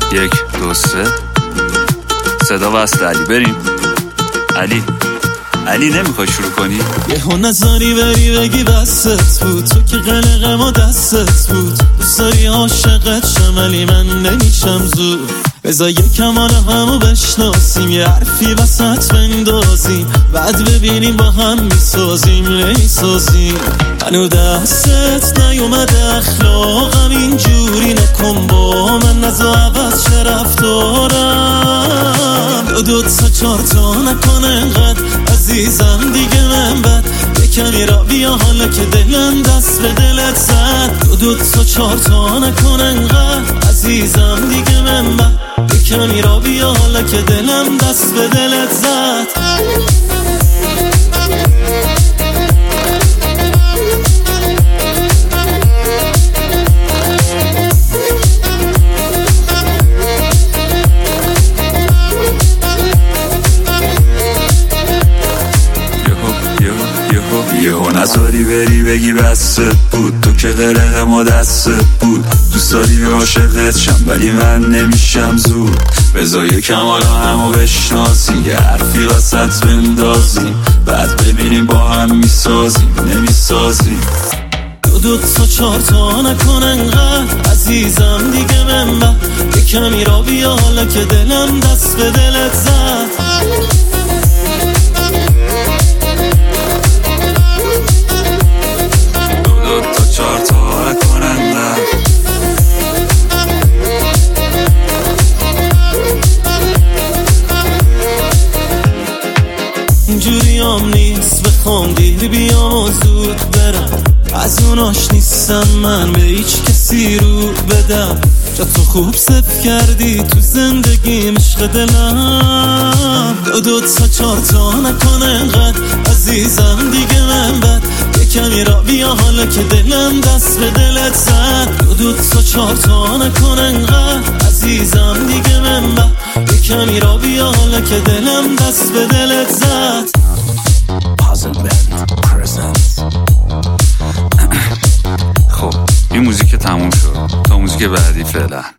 1 2 3 صدا وصل علی. بریم علی نمیخوای شروع کنی؟ یهو نظری بری بگی بست بود، تو که قلقم و دستت بود. دوست داری عاشقت شم ولی من نمیشم زود. بذار یکم حالا همو بشناسیم، یه حرفی وسط بندازیم، بعد ببینیم با هم میسازیم نمیسازیم. منو دستت نیومده اخلاقم اینجوری نکن با من، نزا عوض چه رفتارم. دو تا 4 تا نکنه انقدر عزیزم دیگه من بد. یکمی را بیا حالا که دلم دست به دلت زد. دو تا 4 تا نکنه انقدر عزیزم دیگه من بد. یکمی را بیا حالا که دلم دست به دلت زد. یهو نظری بری بگی بست بود، تو که قلقم و دستت بود. دوست داری عاشقت شم ولی من نمیشم زود. بذار یکم حالا همو بشناسیم، یه حرفی وسط بندازیم، بعد ببینیم با هم میسازیم نمیسازیم. دو تا 4 تا نکن انقدر عزیزم دیگه من بد. یکمی را بیا حالا که دلم دست به دلت زد. اینجوری هم نیست بخوام دیر بیام و زود برم، از اوناش نیستم من به هیچ کسی رو بدم. جا تو خوب صف کردی تو زندگیم عشق دلم. دو تا 4 تا نکنه انقدر عزیزم دیگه من بد. یکمی را بیا حالا که دلم دست به دلت زد. دو تا 4 تا نکنه انقدر عزیزم دیگه من بد. یکمی را بیا حالا که دلم دست به دلت زد. خب این موزیک تموم شد، تا موزیک بعدی فعلا.